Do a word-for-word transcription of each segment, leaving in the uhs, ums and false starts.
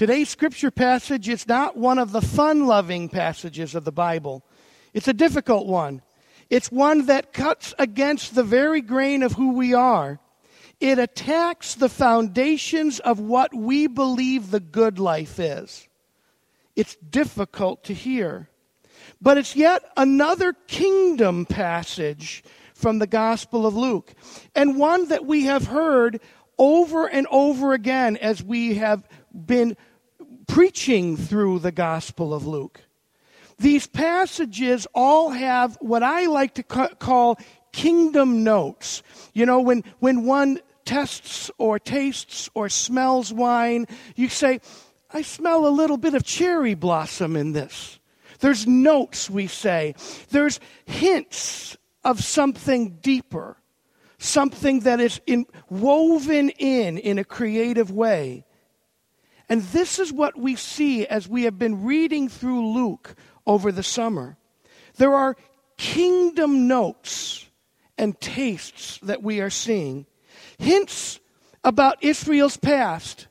Today's scripture passage is not one of the fun-loving passages of the Bible. It's a difficult one. It's one that cuts against the very grain of who we are. It attacks the foundations of what we believe the good life is. It's difficult to hear. But it's yet another kingdom passage from the Gospel of Luke, and one that we have heard over and over again as we have been preaching through the Gospel of Luke. These passages all have what I like to ca- call kingdom notes. You know, when, when one tests or tastes or smells wine, you say, I smell a little bit of cherry blossom in this. There's notes, we say. There's hints of something deeper, something that is in, woven in in a creative way. And this is what we see as we have been reading through Luke over the summer. There are kingdom notes and tastes that we are seeing. Hints about Israel's past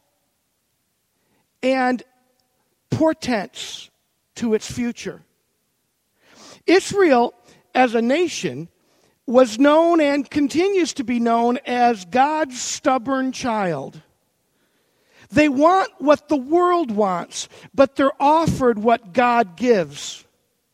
and portents to its future. Israel, as a nation, was known and continues to be known as God's stubborn child. They want what the world wants, but they're offered what God gives.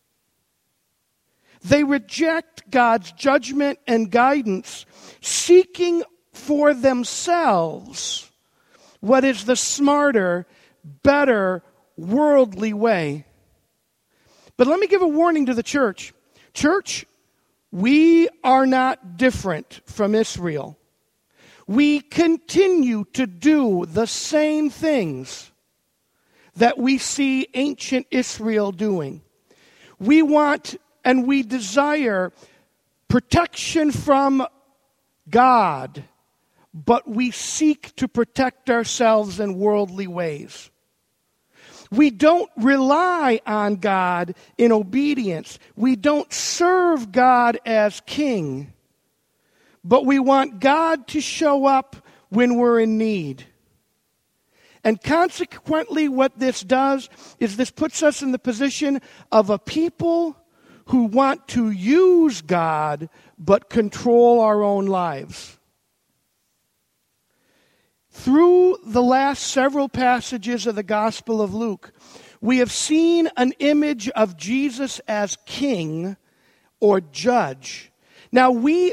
They reject God's judgment and guidance, seeking for themselves what is the smarter, better, worldly way. But let me give a warning to the church. Church, we are not different from Israel. We continue to do the same things that we see ancient Israel doing. We want and we desire protection from God, but we seek to protect ourselves in worldly ways. We don't rely on God in obedience. We don't serve God as king. But we want God to show up when we're in need. And consequently, what this does is this puts us in the position of a people who want to use God but control our own lives. Through the last several passages of the Gospel of Luke, we have seen an image of Jesus as king or judge. Now, we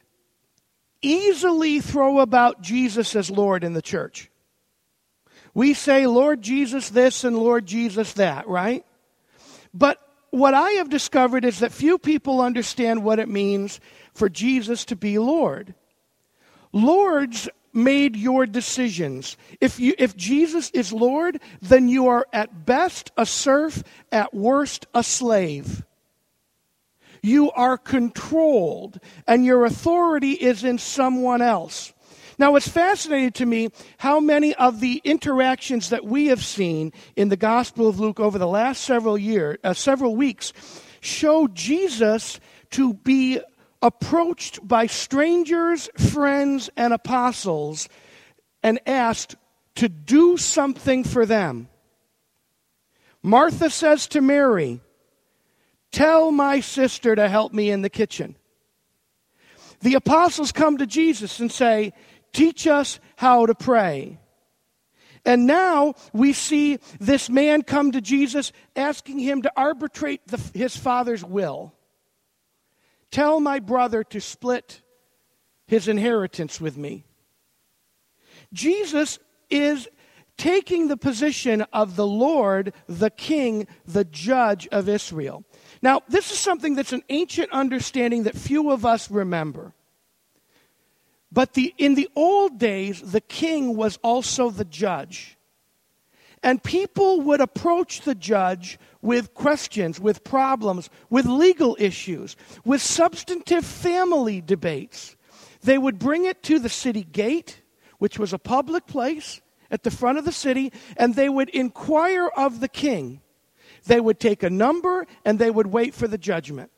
easily throw about Jesus as Lord in the church. We say, Lord Jesus this and Lord Jesus that, right? But what I have discovered is that few people understand what it means for Jesus to be Lord. Lords made your decisions. If you, if Jesus is Lord, then you are at best a serf, at worst a slave. You are controlled, and your authority is in someone else. Now, it's fascinating to me how many of the interactions that we have seen in the Gospel of Luke over the last several years, uh, several weeks, show Jesus to be approached by strangers, friends, and apostles and asked to do something for them. Martha says to Mary, tell my sister to help me in the kitchen. The apostles come to Jesus and say, teach us how to pray. And now we see this man come to Jesus asking him to arbitrate the, his father's will. Tell my brother to split his inheritance with me. Jesus is taking the position of the Lord, the King, the Judge of Israel. Now, this is something that's an ancient understanding that few of us remember. But the, in the old days, the king was also the judge. And people would approach the judge with questions, with problems, with legal issues, with substantive family debates. They would bring it to the city gate, which was a public place at the front of the city, and they would inquire of the king. They would take a number, and they would wait for the judgment.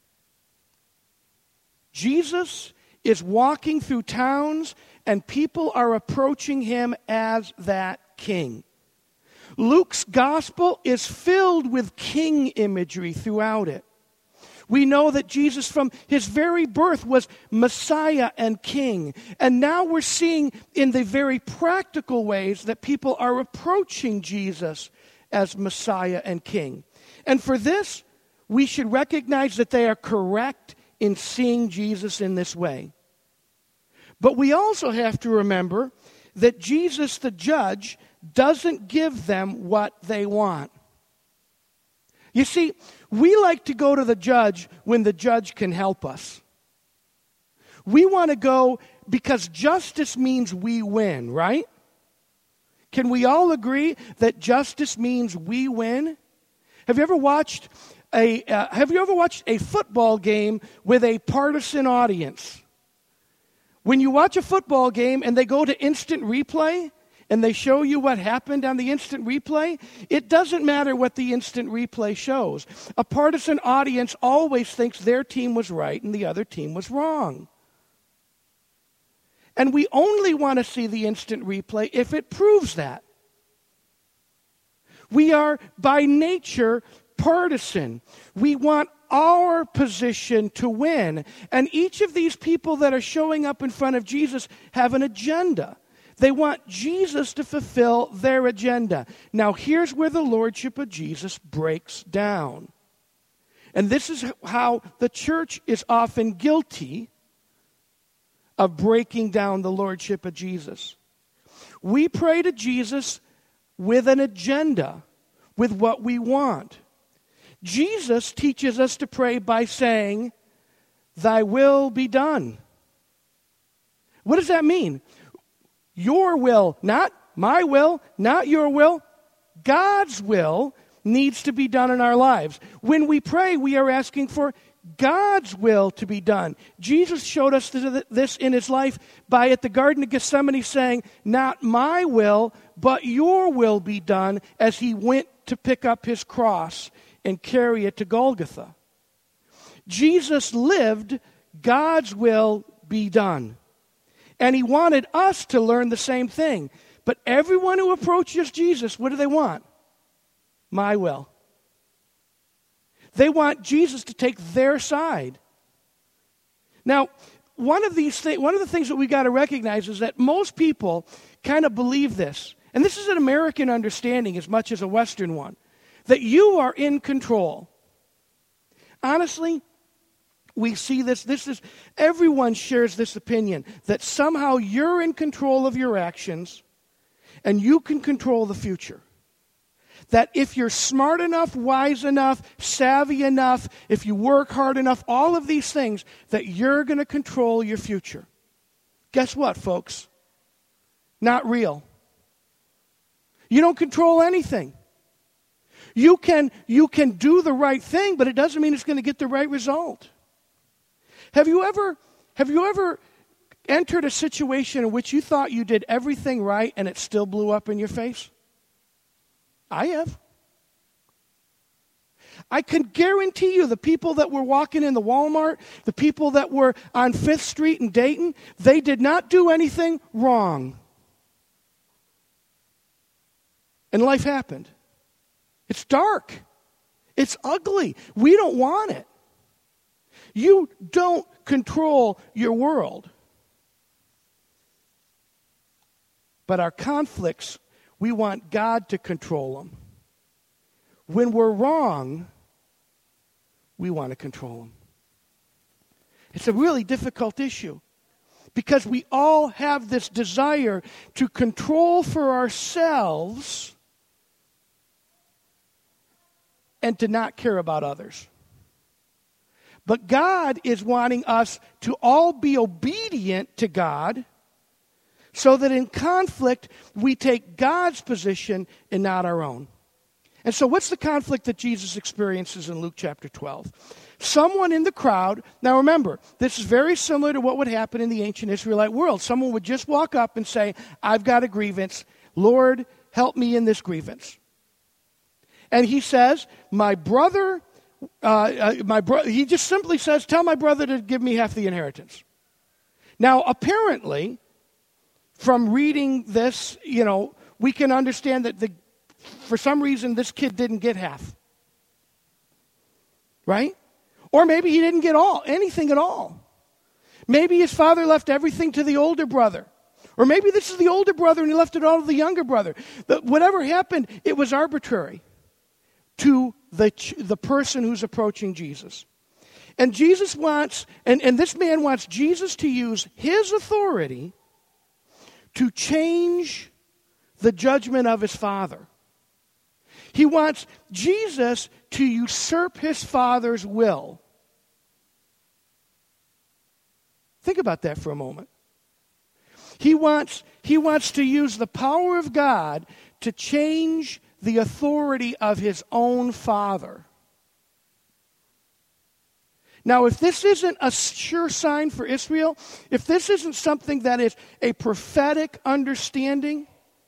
Jesus is walking through towns, and people are approaching him as that king. Luke's gospel is filled with king imagery throughout it. We know that Jesus from his very birth was Messiah and King. And now we're seeing in the very practical ways that people are approaching Jesus as Messiah and King. And for this, we should recognize that they are correct in seeing Jesus in this way. But we also have to remember that Jesus, the judge, doesn't give them what they want. You see, we like to go to the judge when the judge can help us. We want to go because justice means we win, right? Can we all agree that justice means we win? Have you ever watched a uh, have you ever watched a football game with a partisan audience? When you watch a football game and they go to instant replay, and they show you what happened on the instant replay, it doesn't matter what the instant replay shows. A partisan audience always thinks their team was right and the other team was wrong. And we only want to see the instant replay if it proves that. We are by nature partisan. We want our position to win. And each of these people that are showing up in front of Jesus have an agenda. They want Jesus to fulfill their agenda. Now, here's where the lordship of Jesus breaks down. And this is how the church is often guilty of breaking down the lordship of Jesus. We pray to Jesus with an agenda, with what we want. Jesus teaches us to pray by saying, "Thy will be done." What does that mean? Your will, not my will, not your will. God's will needs to be done in our lives. When we pray, we are asking for God's will to be done. Jesus showed us this in his life by at the Garden of Gethsemane saying, "Not my will, but your will be done," as he went to pick up his cross and carry it to Golgotha. Jesus lived God's will be done. And he wanted us to learn the same thing. But everyone who approaches Jesus, what do they want? My will. They want Jesus to take their side. Now, one of these things, one of the things that we got to recognize is that most people kind of believe this. And this is an American understanding as much as a Western one. That you are in control. Honestly, we see this, this is, everyone shares this opinion, that somehow you're in control of your actions and you can control the future. That if you're smart enough, wise enough, savvy enough, if you work hard enough, all of these things, that you're going to control your future. Guess what, folks? Not real. You don't control anything. You can, you can do the right thing, but it doesn't mean it's going to get the right result. Have you ever, have you ever entered a situation in which you thought you did everything right and it still blew up in your face? I have. I can guarantee you the people that were walking in the Walmart, the people that were on Fifth Street in Dayton, they did not do anything wrong. And life happened. It's dark. It's ugly. We don't want it. You don't control your world. But our conflicts, we want God to control them. When we're wrong, we want to control them. It's a really difficult issue because we all have this desire to control for ourselves and to not care about others. But God is wanting us to all be obedient to God so that in conflict we take God's position and not our own. And so what's the conflict that Jesus experiences in Luke chapter twelve? Someone in the crowd, now remember, this is very similar to what would happen in the ancient Israelite world. Someone would just walk up and say, "I've got a grievance. Lord, help me in this grievance." And he says, my brother... Uh, uh, my bro- he just simply says, "Tell my brother to give me half the inheritance." Now, apparently, from reading this, you know, we can understand that the for some reason this kid didn't get half. Right? Or maybe he didn't get all, anything at all. Maybe his father left everything to the older brother. Or maybe this is the older brother and he left it all to the younger brother. But whatever happened, it was arbitrary to the, the person who's approaching Jesus. And Jesus wants, and, and this man wants Jesus to use his authority to change the judgment of his father. He wants Jesus to usurp his father's will. Think about that for a moment. He wants, he wants to use the power of God to change the authority of his own father. Now, if this isn't a sure sign for Israel, if this isn't something that is a prophetic understanding,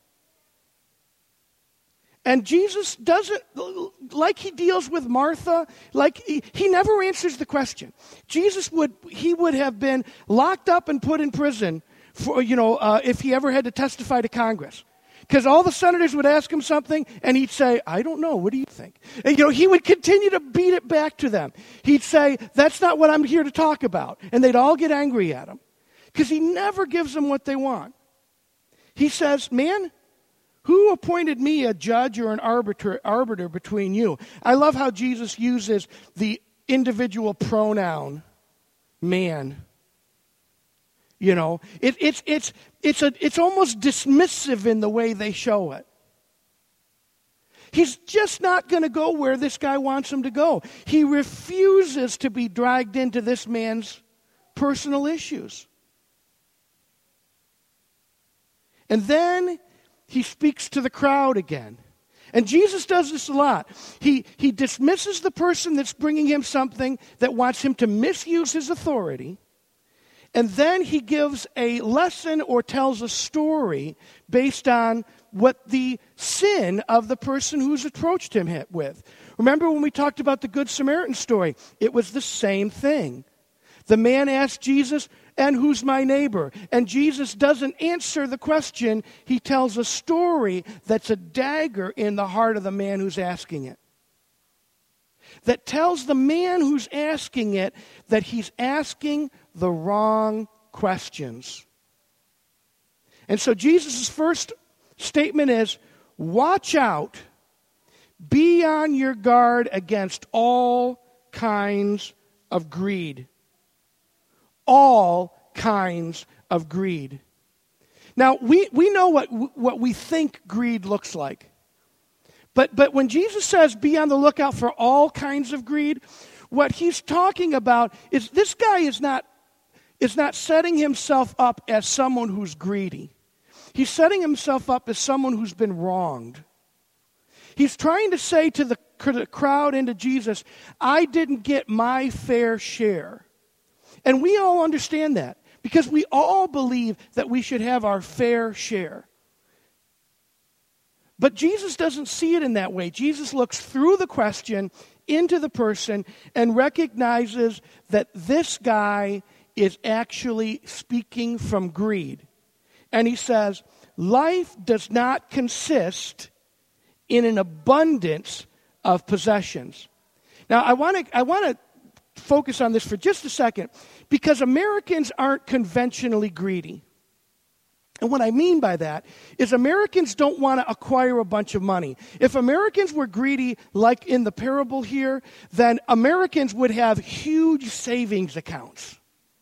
and Jesus doesn't, like he deals with Martha, like he, he never answers the question. Jesus would, he would have been locked up and put in prison for, you know, uh, if he ever had to testify to Congress. Because all the senators would ask him something, and he'd say, I don't know, what do you think? And, you know, he would continue to beat it back to them. He'd say, that's not what I'm here to talk about. And they'd all get angry at him. Because he never gives them what they want. He says, man, who appointed me a judge or an arbiter, arbiter between you? I love how Jesus uses the individual pronoun, man. You know, it, it's it's it's a it's almost dismissive in the way they show it. He's just not going to go where this guy wants him to go. He refuses to be dragged into this man's personal issues. And then he speaks to the crowd again. And Jesus does this a lot. He, he dismisses the person that's bringing him something that wants him to misuse his authority. And then he gives a lesson or tells a story based on what the sin of the person who's approached him with. Remember when we talked about the Good Samaritan story? It was the same thing. The man asked Jesus, and who's my neighbor? And Jesus doesn't answer the question. He tells a story that's a dagger in the heart of the man who's asking it. That tells the man who's asking it that he's asking the wrong questions. And so Jesus' first statement is, watch out, be on your guard against all kinds of greed. All kinds of greed. Now, we, we know what, what we think greed looks like. But, but when Jesus says be on the lookout for all kinds of greed, what he's talking about is this guy is not, is not setting himself up as someone who's greedy. He's setting himself up as someone who's been wronged. He's trying to say to the, to the crowd and to Jesus, I didn't get my fair share. And we all understand that because we all believe that we should have our fair share. But Jesus doesn't see it in that way. Jesus looks through the question into the person and recognizes that this guy is actually speaking from greed. And he says, life does not consist in an abundance of possessions. Now, I want to I want to focus on this for just a second because Americans aren't conventionally greedy. And what I mean by that is Americans don't want to acquire a bunch of money. If Americans were greedy, like in the parable here, then Americans would have huge savings accounts.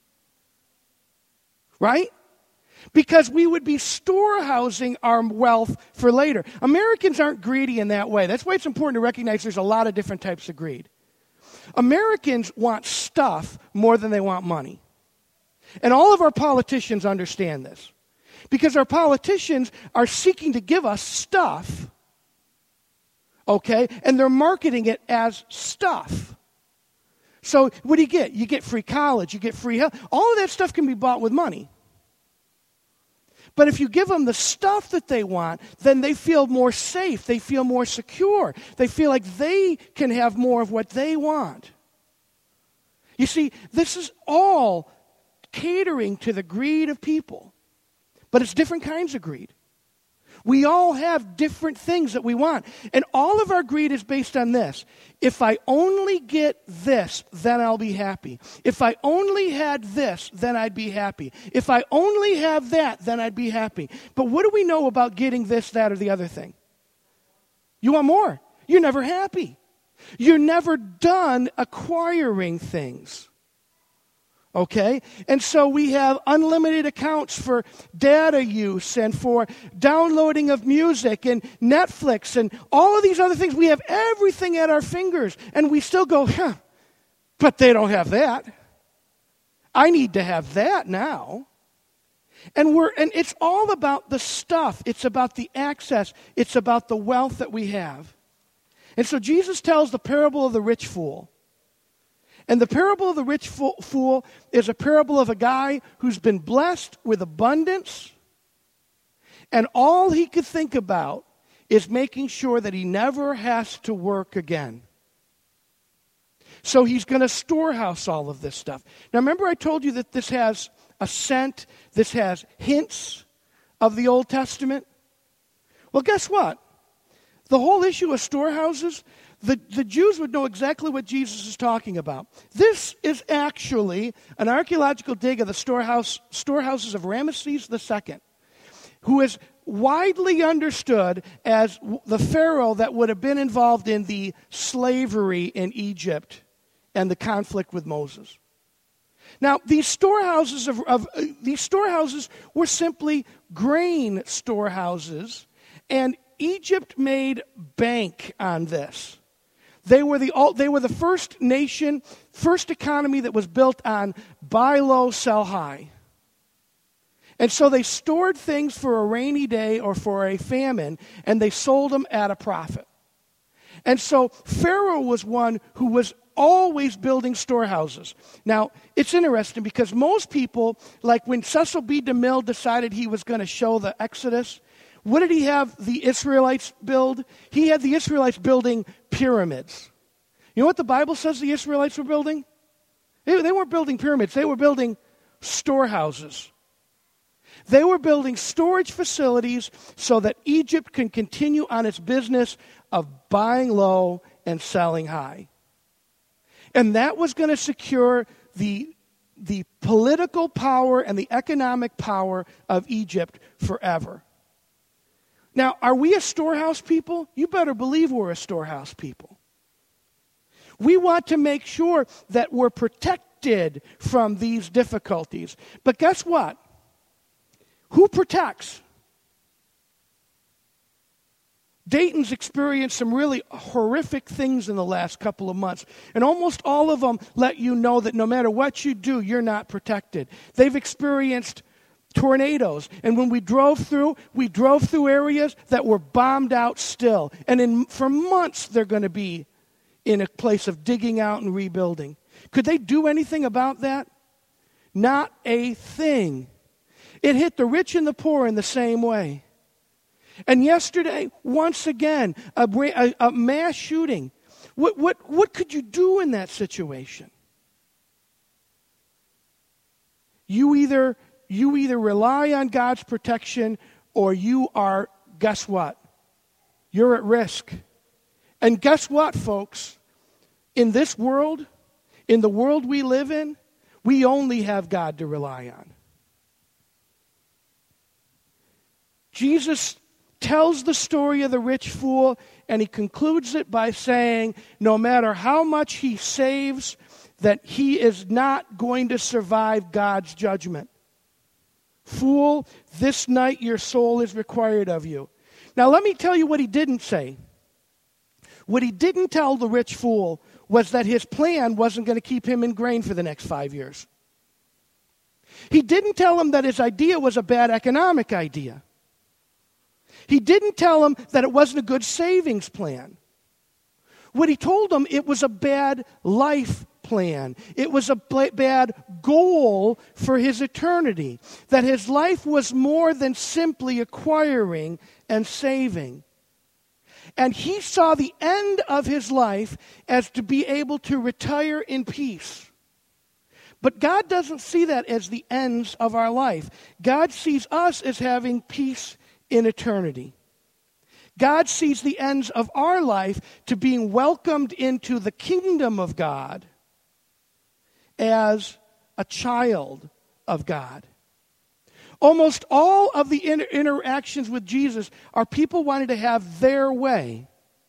Right? Because we would be storehousing our wealth for later. Americans aren't greedy in that way. That's why it's important to recognize there's a lot of different types of greed. Americans want stuff more than they want money. And all of our politicians understand this. Because our politicians are seeking to give us stuff, okay? And they're marketing it as stuff. So what do you get? You get free college, you get free health. All of that stuff can be bought with money. But if you give them the stuff that they want, then they feel more safe. They feel more secure. They feel like they can have more of what they want. You see, this is all catering to the greed of people. But it's different kinds of greed. We all have different things that we want. And all of our greed is based on this. If I only get this, then I'll be happy. If I only had this, then I'd be happy. If I only have that, then I'd be happy. But what do we know about getting this, that, or the other thing? You want more. You're never happy. You're never done acquiring things. Okay? And so we have unlimited accounts for data use and for downloading of music and Netflix and all of these other things. We have everything at our fingers. And we still go, huh, but they don't have that. I need to have that now. And we're and it's all about the stuff. It's about the access. It's about the wealth that we have. And so Jesus tells the parable of the rich fool. And the parable of the rich fool is a parable of a guy who's been blessed with abundance, and all he could think about is making sure that he never has to work again. So he's going to storehouse all of this stuff. Now remember I told you that this has a scent, this has hints of the Old Testament? Well, guess what? The whole issue of storehouses, The, the Jews would know exactly what Jesus is talking about. This is actually an archaeological dig of the storehouse, storehouses of Ramesses the Second, who is widely understood as the pharaoh that would have been involved in the slavery in Egypt and the conflict with Moses. Now, these storehouses of, of uh, these storehouses were simply grain storehouses, and Egypt made bank on this. They were the they were the first nation, first economy that was built on buy low, sell high. And so they stored things for a rainy day or for a famine, and they sold them at a profit. And so Pharaoh was one who was always building storehouses. Now, it's interesting because most people, like when Cecil B. DeMille decided he was going to show the Exodus, what did he have the Israelites build? He had the Israelites building pyramids. You know what the Bible says the Israelites were building? They, they weren't building pyramids. They were building storehouses. They were building storage facilities so that Egypt can continue on its business of buying low and selling high. And that was going to secure the, the political power and the economic power of Egypt forever. Now, are we a storehouse people? You better believe we're a storehouse people. We want to make sure that we're protected from these difficulties. But guess what? Who protects? Dayton's experienced some really horrific things in the last couple of months. And almost all of them let you know that no matter what you do, you're not protected. They've experienced tornadoes. And when we drove through, we drove through areas that were bombed out still. And in, for months, they're going to be in a place of digging out and rebuilding. Could they do anything about that? Not a thing. It hit the rich and the poor in the same way. And yesterday, once again, a, a, a mass shooting. What, what, what could you do in that situation? You either... You either rely on God's protection or you are, guess what? You're at risk. And guess what, folks? In this world, in the world we live in, we only have God to rely on. Jesus tells the story of the rich fool, and he concludes it by saying, no matter how much he saves, that he is not going to survive God's judgment. Fool, this night your soul is required of you. Now let me tell you what he didn't say. What he didn't tell the rich fool was that his plan wasn't going to keep him in grain for the next five years. He didn't tell him that his idea was a bad economic idea. He didn't tell him that it wasn't a good savings plan. What he told him, it was a bad life plan. It was a bad goal for his eternity. That his life was more than simply acquiring and saving. And he saw the end of his life as to be able to retire in peace. But God doesn't see that as the ends of our life. God sees us as having peace in eternity. God sees the ends of our life to being welcomed into the kingdom of God as a child of God. Almost all of the inter- interactions with Jesus are people wanting to have their way.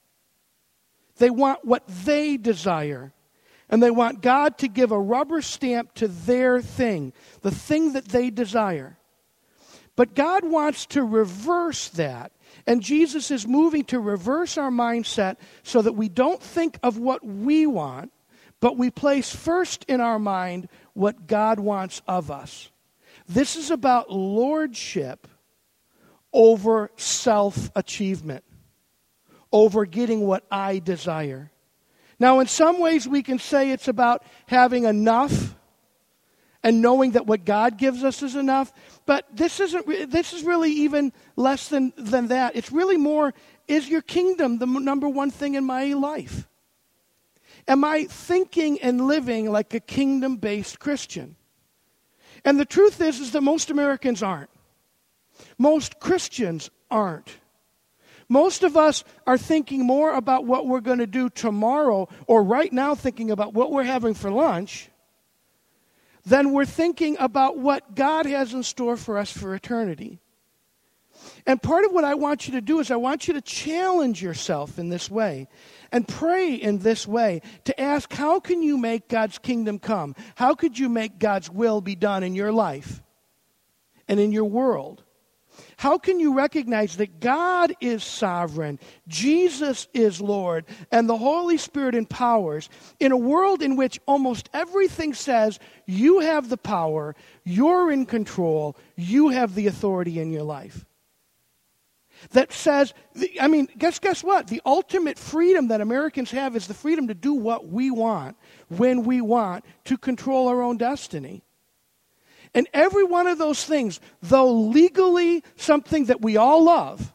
They want what they desire. And they want God to give a rubber stamp to their thing, the thing that they desire. But God wants to reverse that. And Jesus is moving to reverse our mindset so that we don't think of what we want, but we place first in our mind what God wants of us. This is about lordship over self-achievement, over getting what I desire. Now, in some ways, we can say it's about having enough and knowing that what God gives us is enough. But this isn't. This is really even less than, than that. It's really more, is your kingdom the number one thing in my life? Am I thinking and living like a kingdom-based Christian? And the truth is, is that most Americans aren't. Most Christians aren't. Most of us are thinking more about what we're going to do tomorrow, or right now thinking about what we're having for lunch, than we're thinking about what God has in store for us for eternity. And part of what I want you to do is I want you to challenge yourself in this way and pray in this way to ask, how can you make God's kingdom come? How could you make God's will be done in your life and in your world? How can you recognize that God is sovereign, Jesus is Lord, and the Holy Spirit empowers in a world in which almost everything says you have the power, you're in control, you have the authority in your life? That says, I mean, guess, guess what? The ultimate freedom that Americans have is the freedom to do what we want, when we want, to control our own destiny. And every one of those things, though legally something that we all love,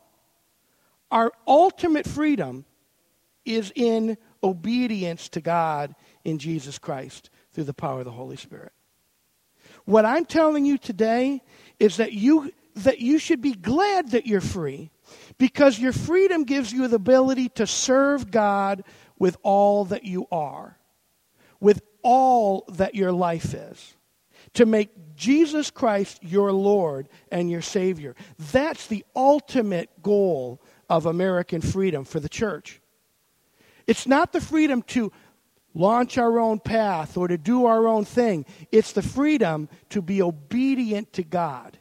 our ultimate freedom is in obedience to God in Jesus Christ through the power of the Holy Spirit. What I'm telling you today is that you that you should be glad that you're free, because your freedom gives you the ability to serve God with all that you are, with all that your life is, to make Jesus Christ your Lord and your Savior. That's the ultimate goal of American freedom for the church. It's not the freedom to launch our own path or to do our own thing. It's the freedom to be obedient to God.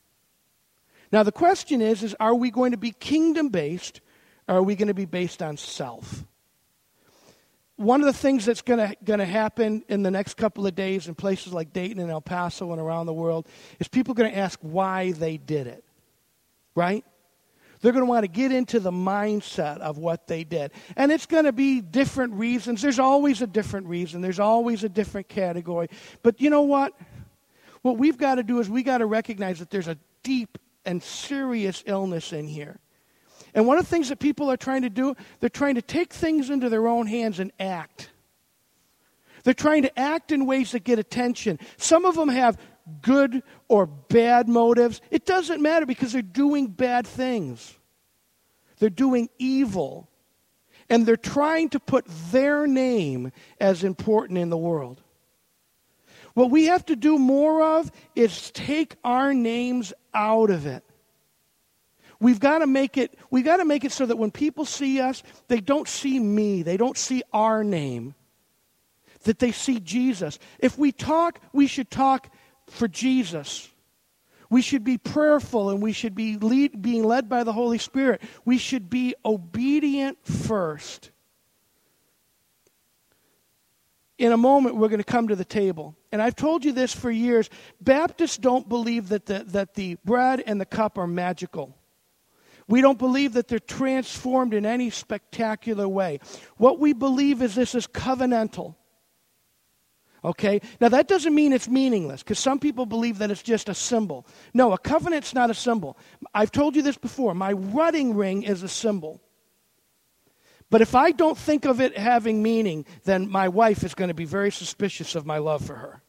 Now the question is, is are we going to be kingdom-based, or are we going to be based on self? One of the things that's going to going to happen in the next couple of days in places like Dayton and El Paso and around the world is people are going to ask why they did it, right? They're going to want to get into the mindset of what they did. And it's going to be different reasons. There's always a different reason. There's always a different category. But you know what? What we've got to do is we got to recognize that there's a deep and serious illness in here. And one of the things that people are trying to do, they're trying to take things into their own hands and act. They're trying to act in ways that get attention. Some of them have good or bad motives. It doesn't matter because they're doing bad things. They're doing evil. And they're trying to put their name as important in the world. What we have to do more of is take our names out of it. We've got to make it, we've got to make it so that when people see us, they don't see me, they don't see our name, that they see Jesus. If we talk, we should talk for Jesus. We should be prayerful, and we should be lead, being led by the Holy Spirit. We should be obedient first. In a moment, we're going to come to the table. And I've told you this for years. Baptists don't believe that the, that the bread and the cup are magical. We don't believe that they're transformed in any spectacular way. What we believe is this is covenantal. Okay? Now that doesn't mean it's meaningless, because some people believe that it's just a symbol. No, a covenant's not a symbol. I've told you this before. My wedding ring is a symbol. But if I don't think of it having meaning, then my wife is going to be very suspicious of my love for her.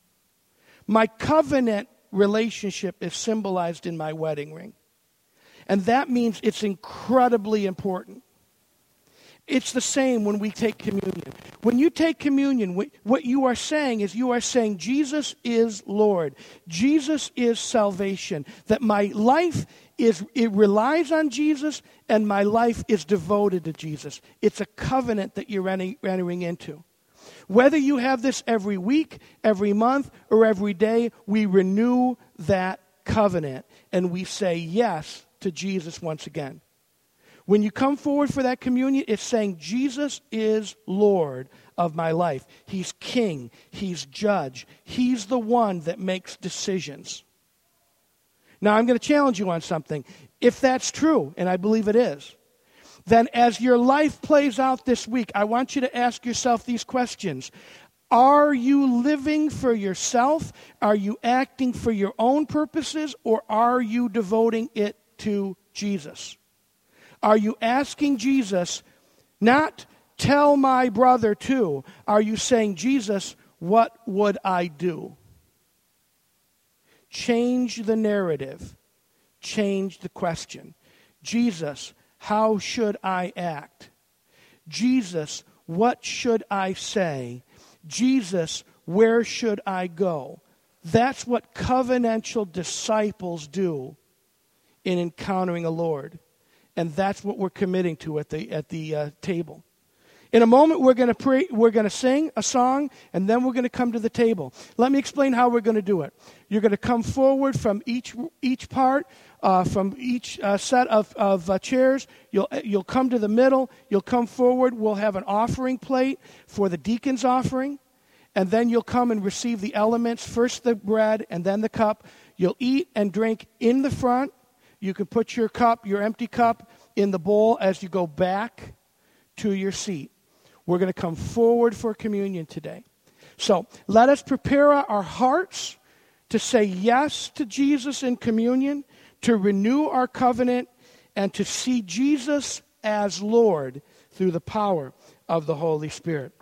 My covenant relationship is symbolized in my wedding ring. And that means it's incredibly important. It's the same when we take communion. When you take communion, what you are saying is you are saying Jesus is Lord. Jesus is salvation. That my life is, it relies on Jesus, and my life is devoted to Jesus. It's a covenant that you're entering into. Whether you have this every week, every month, or every day, we renew that covenant, and we say yes to Jesus once again. When you come forward for that communion, it's saying Jesus is Lord of my life. He's King. He's Judge. He's the one that makes decisions. Now, I'm going to challenge you on something. If that's true, and I believe it is, then as your life plays out this week, I want you to ask yourself these questions. Are you living for yourself? Are you acting for your own purposes? Or are you devoting it to Jesus? Are you asking Jesus, not tell my brother to, are you saying, Jesus, what would I do? Change the narrative. Change the question. Jesus, how should I act? Jesus, what should I say? Jesus, where should I go? That's what covenantal disciples do in encountering a Lord. And that's what we're committing to at the at the uh, table. In a moment, we're going to pray. We're going to sing a song, and then we're going to come to the table. Let me explain how we're going to do it. You're going to come forward from each each part, uh, from each uh, set of of uh, chairs. You'll you'll come to the middle. You'll come forward. We'll have an offering plate for the deacon's offering, and then you'll come and receive the elements. First the bread, and then the cup. You'll eat and drink in the front. You can put your cup, your empty cup, in the bowl as you go back to your seat. We're going to come forward for communion today. So let us prepare our hearts to say yes to Jesus in communion, to renew our covenant, and to see Jesus as Lord through the power of the Holy Spirit.